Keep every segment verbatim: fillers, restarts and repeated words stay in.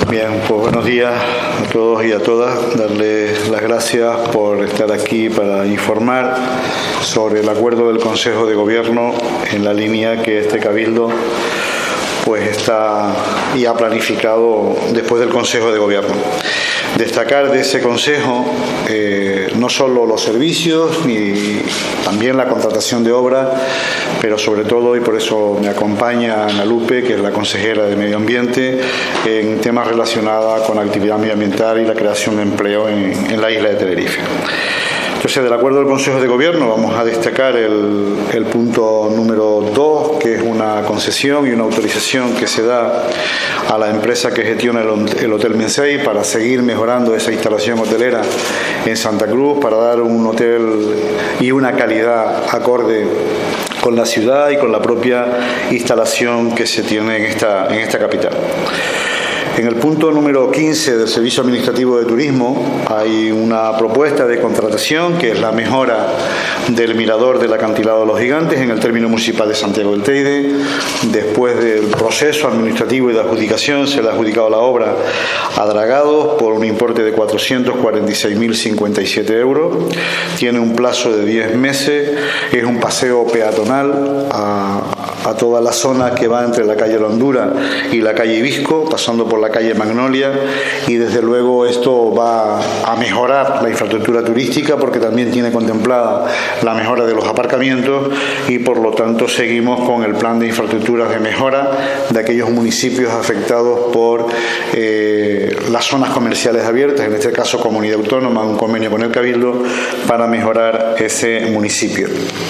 Bien, pues buenos días a todos y a todas. Darles las gracias por estar aquí para informar sobre el acuerdo del Consejo de Gobierno en la línea que este Cabildo pues está y ha planificado después del Consejo de Gobierno. Destacar de ese Consejo eh, no solo los servicios, ni también la contratación de obra, pero sobre todo, y por eso me acompaña Ana Lupe, que es la consejera de Medio Ambiente, en temas relacionados con la actividad medioambiental y la creación de empleo en, en la isla de Tenerife. Entonces, del acuerdo del Consejo de Gobierno vamos a destacar el, el punto número dos, que es una concesión y una autorización que se da a la empresa que gestiona el, el Hotel Mensei para seguir mejorando esa instalación hotelera en Santa Cruz, para dar un hotel y una calidad acorde con la ciudad y con la propia instalación que se tiene en esta, en esta capital. En el punto número quince del Servicio Administrativo de Turismo hay una propuesta de contratación que es la mejora del mirador del acantilado de los Gigantes en el término municipal de Santiago del Teide. Después del proceso administrativo y de adjudicación se le ha adjudicado la obra a Dragados por un importe de cuatrocientos cuarenta y seis mil cincuenta y siete euros. Tiene un plazo de diez meses, es un paseo peatonal a, a toda la zona que va entre la calle La Hondura y la calle Ibisco, pasando por la calle Magnolia, y desde luego esto va a mejorar la infraestructura turística porque también tiene contemplada la mejora de los aparcamientos y por lo tanto seguimos con el plan de infraestructuras de mejora de aquellos municipios afectados por eh, las zonas comerciales abiertas, en este caso Comunidad Autónoma, un convenio con el Cabildo para mejorar ese municipio.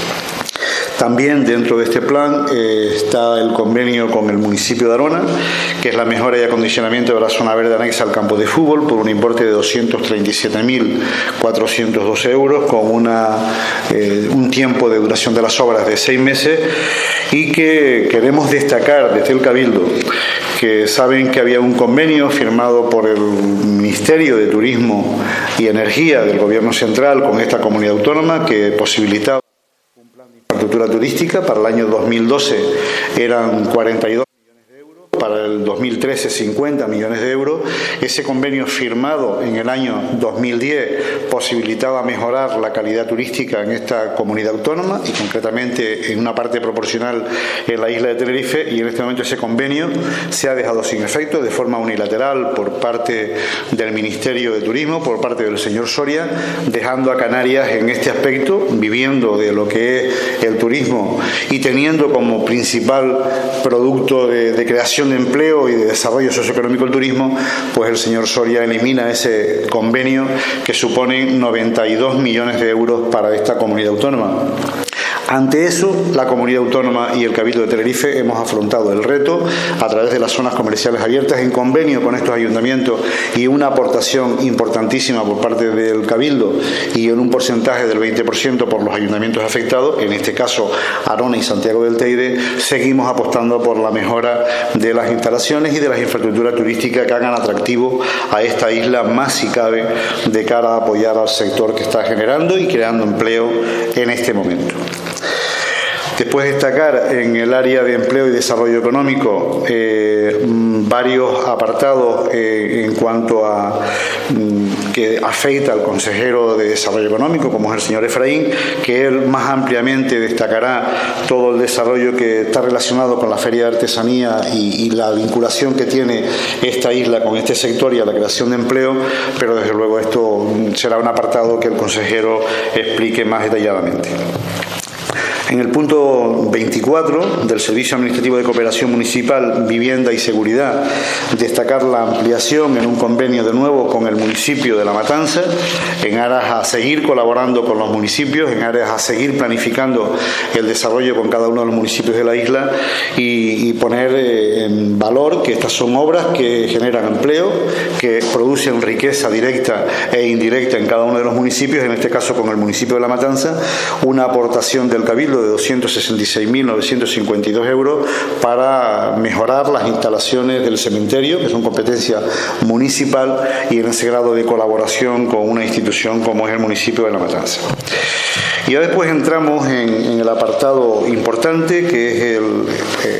También dentro de este plan eh, está el convenio con el municipio de Arona, que es la mejora y acondicionamiento de la zona verde anexa al campo de fútbol por un importe de doscientos treinta y siete mil cuatrocientos doce euros con una, eh, un tiempo de duración de las obras de seis meses y que queremos destacar desde el Cabildo que saben que había un convenio firmado por el Ministerio de Turismo y Energía del Gobierno Central con esta comunidad autónoma que posibilitaba infraestructura turística. Para el año dos mil doce eran cuarenta y dos millones de euros, para el dos mil trece cincuenta millones de euros. Ese convenio firmado en el año dos mil diez posibilitaba mejorar la calidad turística en esta comunidad autónoma y concretamente en una parte proporcional en la isla de Tenerife, y en este momento ese convenio se ha dejado sin efecto de forma unilateral por parte del Ministerio de Turismo, por parte del señor Soria, dejando a Canarias en este aspecto, viviendo de lo que es el turismo y teniendo como principal producto de, de creación de empleo y de desarrollo socioeconómico el turismo, pues el señor Soria elimina ese convenio que supone noventa y dos millones de euros para esta comunidad autónoma. Ante eso, la comunidad autónoma y el Cabildo de Tenerife hemos afrontado el reto a través de las zonas comerciales abiertas en convenio con estos ayuntamientos y una aportación importantísima por parte del Cabildo y en un porcentaje del veinte por ciento por los ayuntamientos afectados, en este caso Arona y Santiago del Teide. Seguimos apostando por la mejora de las instalaciones y de las infraestructuras turísticas que hagan atractivo a esta isla más si cabe de cara a apoyar al sector que está generando y creando empleo en este momento. Después destacar en el área de empleo y desarrollo económico eh, varios apartados eh, en cuanto a mm, que afecta al consejero de Desarrollo Económico, como es el señor Efraín, que él más ampliamente destacará todo el desarrollo que está relacionado con la Feria de Artesanía y, y la vinculación que tiene esta isla con este sector y a la creación de empleo, pero desde luego esto será un apartado que el consejero explique más detalladamente. En el punto veinticuatro del Servicio Administrativo de Cooperación Municipal, Vivienda y Seguridad, destacar la ampliación en un convenio de nuevo con el municipio de La Matanza, en aras a seguir colaborando con los municipios, en aras a seguir planificando el desarrollo con cada uno de los municipios de la isla y, y poner eh, en valor que estas son obras que generan empleo, que producen riqueza directa e indirecta en cada uno de los municipios, en este caso con el municipio de La Matanza, una aportación del Cabildo de doscientos sesenta y seis mil novecientos cincuenta y dos euros para mejorar las instalaciones del cementerio, que son competencia municipal, y en ese grado de colaboración con una institución como es el municipio de La Matanza. Y ya después entramos en, en el apartado importante, que es el, eh,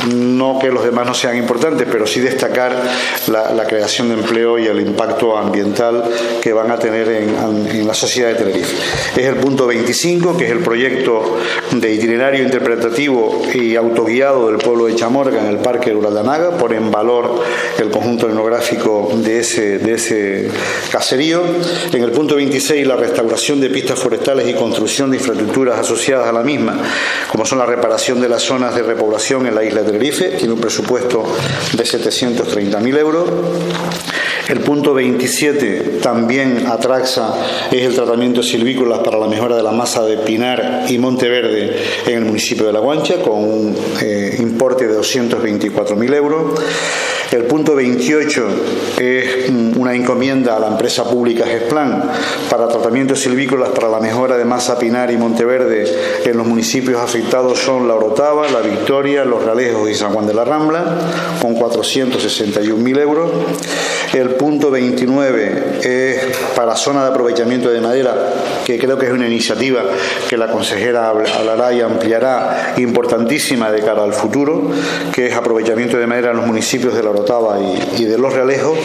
no que los demás no sean importantes, pero sí destacar la, la creación de empleo y el impacto ambiental que van a tener en, en la sociedad de Tenerife. Es el punto veinticinco, que es el proyecto de itinerario interpretativo y autoguiado del pueblo de Chamorga en el Parque Rural de Anaga. Pone en valor el conjunto etnográfico de ese, de ese caserío. En el punto veintiséis, la restauración de pistas forestales y construcción de infraestructuras asociadas a la misma, como son la reparación de las zonas de repoblación en la isla de Tenerife. Tiene un presupuesto de setecientos treinta mil euros. El punto veintisiete, también Atraxa, es el tratamiento de silvícolas para la mejora de la masa de Pinar y Monteverde en el municipio de La Guancha, con un eh, importe de doscientos veinticuatro mil euros. El punto veintiocho es una encomienda a la empresa pública Gesplan para tratamiento de silvícolas para la mejora de masa Pinar y Monteverde en los municipios afectados son La Orotava, La Victoria, Los Realejos y San Juan de la Rambla, con cuatrocientos sesenta y un mil euros. El punto veintinueve es para zona de aprovechamiento de madera, que creo que es una iniciativa que la consejera hablará y ampliará, importantísima de cara al futuro, que es aprovechamiento de madera en los municipios de La Orotava y, y de Los Realejos,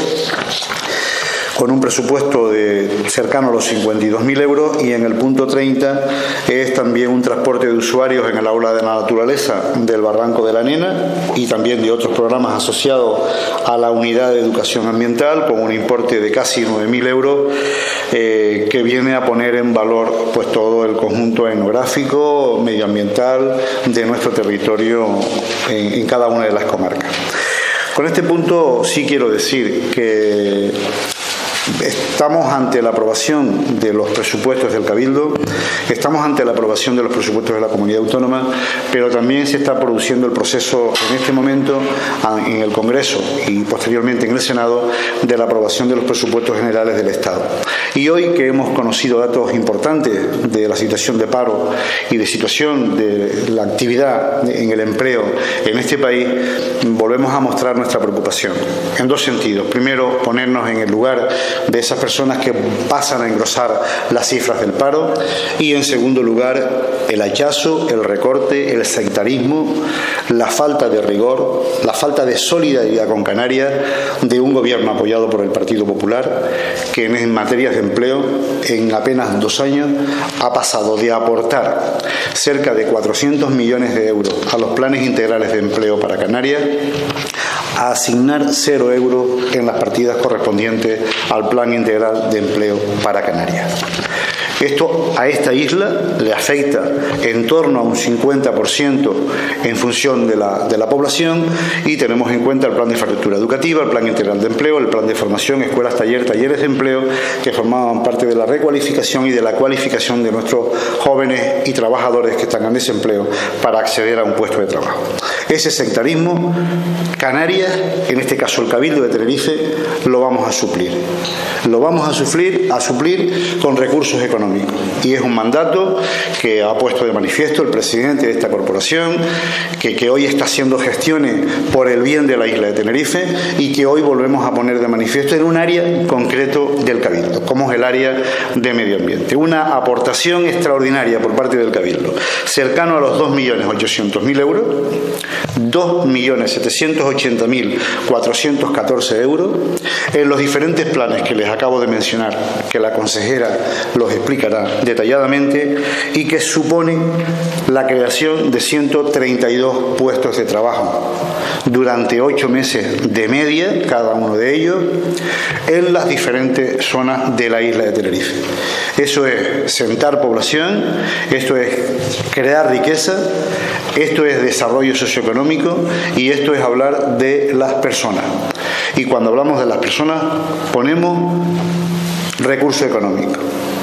con un presupuesto de cercano a los cincuenta y dos mil euros. Y en el punto treinta es también un transporte de usuarios en el aula de la naturaleza del Barranco de la Nena y también de otros programas asociados a la unidad de educación ambiental, con un importe de casi nueve mil euros, eh, que viene a poner en valor pues todo el conjunto etnográfico, medioambiental de nuestro territorio en, en cada una de las comarcas. Con este punto sí quiero decir que estamos ante la aprobación de los presupuestos del Cabildo, estamos ante la aprobación de los presupuestos de la Comunidad Autónoma, pero también se está produciendo el proceso en este momento en el Congreso y posteriormente en el Senado de la aprobación de los presupuestos generales del Estado. Y hoy que hemos conocido datos importantes de la situación de paro y de situación de la actividad en el empleo en este país, volvemos a mostrar nuestra preocupación en dos sentidos. Primero, ponernos en el lugar de esas personas que pasan a engrosar las cifras del paro, y en segundo lugar el hachazo, el recorte, el sectarismo, la falta de rigor, la falta de solidaridad con Canarias de un gobierno apoyado por el Partido Popular, que en materias de empleo en apenas dos años ha pasado de aportar cerca de cuatrocientos millones de euros a los planes integrales de empleo para Canarias a asignar cero euros en las partidas correspondientes al Plan Integral de Empleo para Canarias. Esto a esta isla le afecta en torno a un cincuenta por ciento en función de la, de la población, y tenemos en cuenta el plan de infraestructura educativa, el plan integral de empleo, el plan de formación, escuelas, taller, talleres de empleo, que formaban parte de la recualificación y de la cualificación de nuestros jóvenes y trabajadores que están en desempleo para acceder a un puesto de trabajo. Ese sectarismo, Canarias, en este caso el Cabildo de Tenerife, lo vamos a suplir. Lo vamos a suplir, a suplir con recursos económicos. Y es un mandato que ha puesto de manifiesto el presidente de esta corporación, que, que hoy está haciendo gestiones por el bien de la isla de Tenerife y que hoy volvemos a poner de manifiesto en un área concreto del Cabildo, como es el área de medio ambiente. Una aportación extraordinaria por parte del Cabildo, cercano a los dos millones ochocientos mil euros, dos millones setecientos ochenta mil cuatrocientos catorce euros, en los diferentes planes que les acabo de mencionar, que la consejera los explicará detalladamente, y que supone la creación de ciento treinta y dos puestos de trabajo durante ocho meses de media, cada uno de ellos, en las diferentes zonas de la isla de Tenerife. Eso es sentar población, esto es crear riqueza, esto es desarrollo socioeconómico y esto es hablar de las personas. Y cuando hablamos de las personas ponemos recurso económico.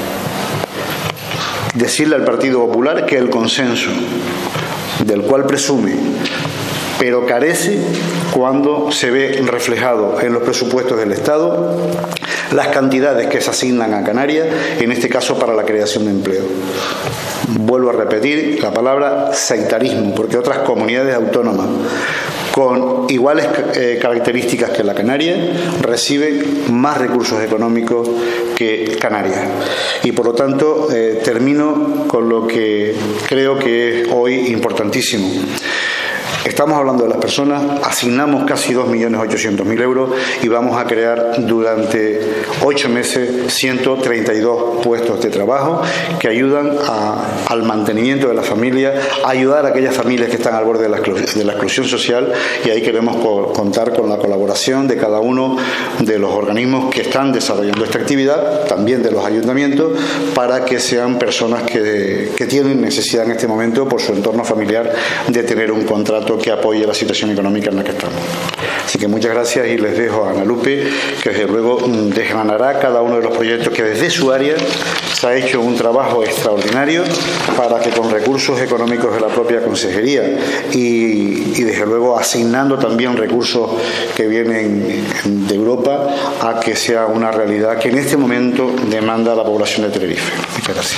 Decirle al Partido Popular que el consenso del cual presume, pero carece cuando se ve reflejado en los presupuestos del Estado las cantidades que se asignan a Canarias, en este caso para la creación de empleo. Vuelvo a repetir la palabra sectarismo, porque otras comunidades autónomas con iguales eh, características que la Canaria reciben más recursos económicos que Canarias. Y por lo tanto eh, termino con lo que creo que es hoy importantísimo. Estamos hablando de las personas, asignamos casi dos millones ochocientos mil euros y vamos a crear durante ocho meses ciento treinta y dos puestos de trabajo que ayudan a, al mantenimiento de la familia, a ayudar a aquellas familias que están al borde de la, de la exclusión social, y ahí queremos co contar con la colaboración de cada uno de los organismos que están desarrollando esta actividad, también de los ayuntamientos, para que sean personas que, que tienen necesidad en este momento por su entorno familiar de tener un contrato que apoye la situación económica en la que estamos. Así que muchas gracias y les dejo a Ana Lupe, que desde luego desgranará cada uno de los proyectos que desde su área se ha hecho un trabajo extraordinario para que con recursos económicos de la propia consejería y, y desde luego asignando también recursos que vienen de Europa a que sea una realidad que en este momento demanda la población de Tenerife. Muchas gracias.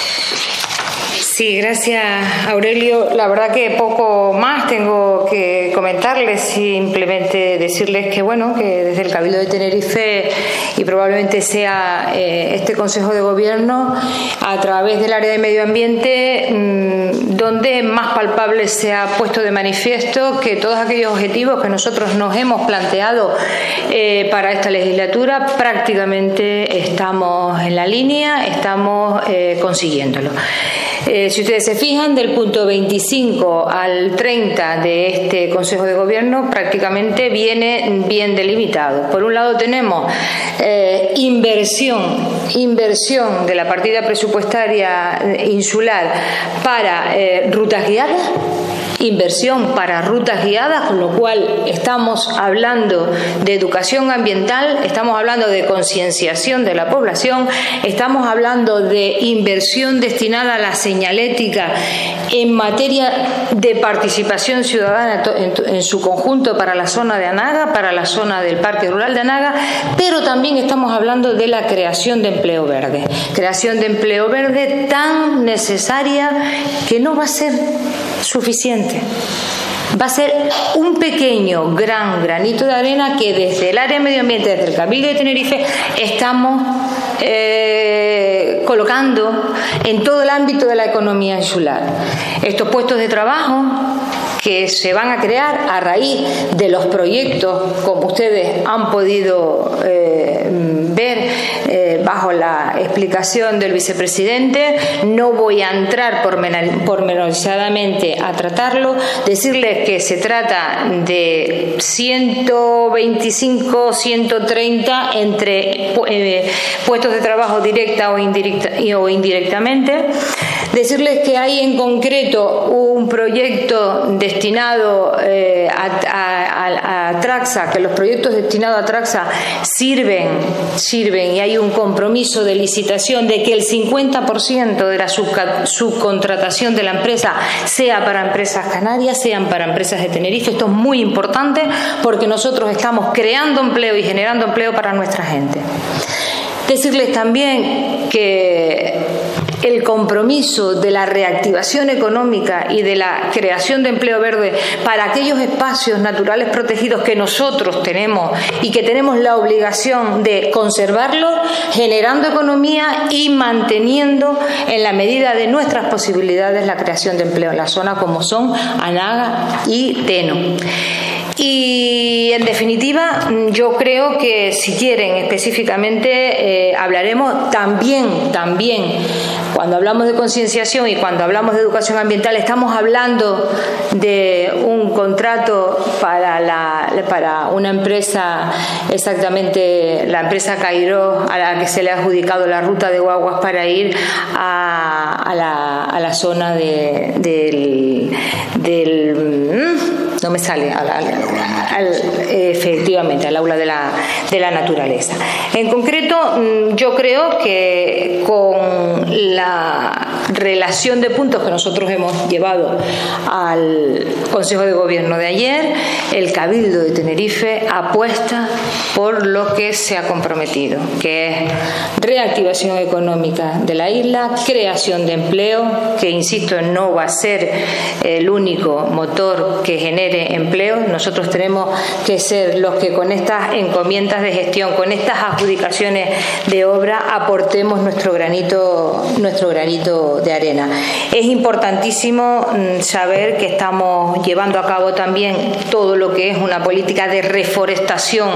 Sí, gracias, Aurelio. La verdad que poco más tengo que comentarles, simplemente decirles que bueno, que desde el Cabildo de Tenerife, y probablemente sea eh, este Consejo de Gobierno, a través del área de medio ambiente, mmm, donde más palpable se ha puesto de manifiesto que todos aquellos objetivos que nosotros nos hemos planteado eh, para esta legislatura prácticamente estamos en la línea, estamos eh, consiguiéndolo. Eh, si ustedes se fijan, del punto veinticinco al treinta de este Consejo de Gobierno prácticamente viene bien delimitado. Por un lado tenemos eh, inversión, inversión de la partida presupuestaria insular para eh, rutas guiadas, inversión para rutas guiadas, con lo cual estamos hablando de educación ambiental, estamos hablando de concienciación de la población, estamos hablando de inversión destinada a la señalética en materia de participación ciudadana en, en su conjunto para la zona de Anaga, para la zona del Parque Rural de Anaga, pero también estamos hablando de la creación de empleo verde, creación de empleo verde tan necesaria que no va a ser suficiente. Va a ser un pequeño, gran granito de arena que desde el área de medio ambiente, desde el Cabildo de Tenerife, estamos eh, colocando en todo el ámbito de la economía insular. Estos puestos de trabajo que se van a crear a raíz de los proyectos, como ustedes han podido eh, ver eh, bajo la explicación del vicepresidente. No voy a entrar pormenorizadamente a tratarlo, decirles que se trata de ciento veinticinco, ciento treinta entre eh, puestos de trabajo directa o, indirecta, o indirectamente. Decirles que hay en concreto un proyecto destinado eh, a, a, a Traxa, que los proyectos destinados a Traxa sirven, sirven y hay un compromiso de licitación de que el cincuenta por ciento de la subcontratación de la empresa sea para empresas canarias, sean para empresas de Tenerife. Esto es muy importante porque nosotros estamos creando empleo y generando empleo para nuestra gente. Decirles también que el compromiso de la reactivación económica y de la creación de empleo verde para aquellos espacios naturales protegidos que nosotros tenemos y que tenemos la obligación de conservarlos, generando economía y manteniendo en la medida de nuestras posibilidades la creación de empleo en la zona, como son Anaga y Teno. Y en definitiva, yo creo que si quieren específicamente eh, hablaremos también, también cuando hablamos de concienciación y cuando hablamos de educación ambiental, estamos hablando de un contrato para, la, para una empresa, exactamente la empresa Cairó, a la que se le ha adjudicado la ruta de guaguas para ir a, a, la, a la zona de, del... del no me sale al, al, al, efectivamente al aula de la, de la naturaleza. En concreto, yo creo que con la relación de puntos que nosotros hemos llevado al Consejo de Gobierno de ayer, el Cabildo de Tenerife apuesta por lo que se ha comprometido, que es reactivación económica de la isla, creación de empleo, que insisto no va a ser el único motor que genere genere empleo. Nosotros tenemos que ser los que con estas encomiendas de gestión, con estas adjudicaciones de obra, aportemos nuestro granito, nuestro granito de arena. Es importantísimo saber que estamos llevando a cabo también todo lo que es una política de reforestación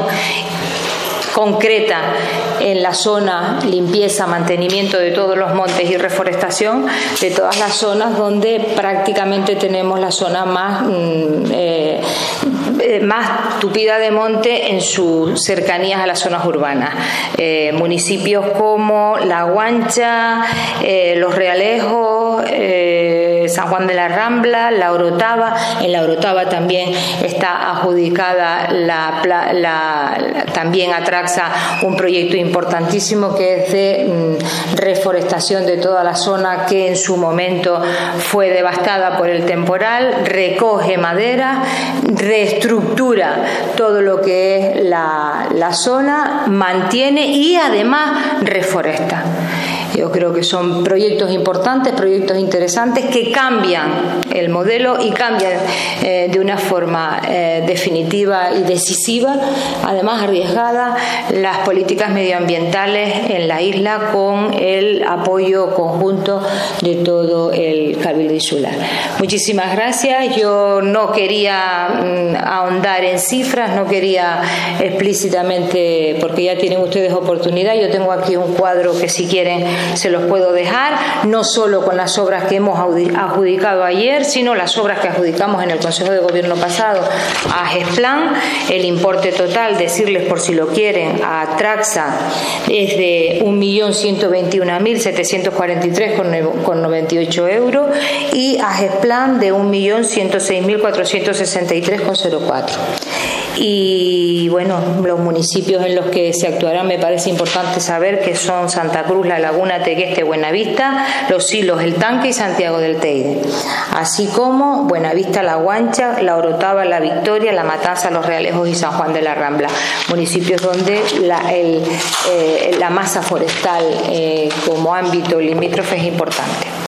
concreta en la zona, limpieza, mantenimiento de todos los montes y reforestación de todas las zonas donde prácticamente tenemos la zona más eh, más tupida de monte en sus cercanías a las zonas urbanas. Eh, municipios como La Guancha, eh, Los Realejos, eh, San Juan de la Rambla, La Orotava. En La Orotava también está adjudicada la, la, la, también a Traxa un proyecto importantísimo que es de mm, reforestación de toda la zona que en su momento fue devastada por el temporal, recoge madera, reestructura todo lo que es la, la zona, mantiene y además reforesta. Yo creo que son proyectos importantes, proyectos interesantes que cambian el modelo y cambian eh, de una forma eh, definitiva y decisiva, además arriesgada, las políticas medioambientales en la isla con el apoyo conjunto de todo el Cabildo Insular. Muchísimas gracias. Yo no quería mm, ahondar en cifras, no quería explícitamente, porque ya tienen ustedes oportunidad. Yo tengo aquí un cuadro que si quieren se los puedo dejar, no solo con las obras que hemos adjudicado ayer, sino las obras que adjudicamos en el Consejo de Gobierno pasado a Gesplan. El importe total, decirles por si lo quieren, a Traxa es de un millón ciento veintiuno mil setecientos cuarenta y tres con noventa y ocho euros y a Gesplan de un millón ciento seis mil cuatrocientos sesenta y tres con cero cuatro. Y bueno, los municipios en los que se actuarán me parece importante saber que son Santa Cruz, La Laguna, Tegueste, Buenavista, Los Silos, El Tanque y Santiago del Teide, así como Buenavista, La Guancha, La Orotava, La Victoria, La Matanza, Los Realejos y San Juan de la Rambla, municipios donde la, el, eh, la masa forestal eh, como ámbito limítrofe es importante.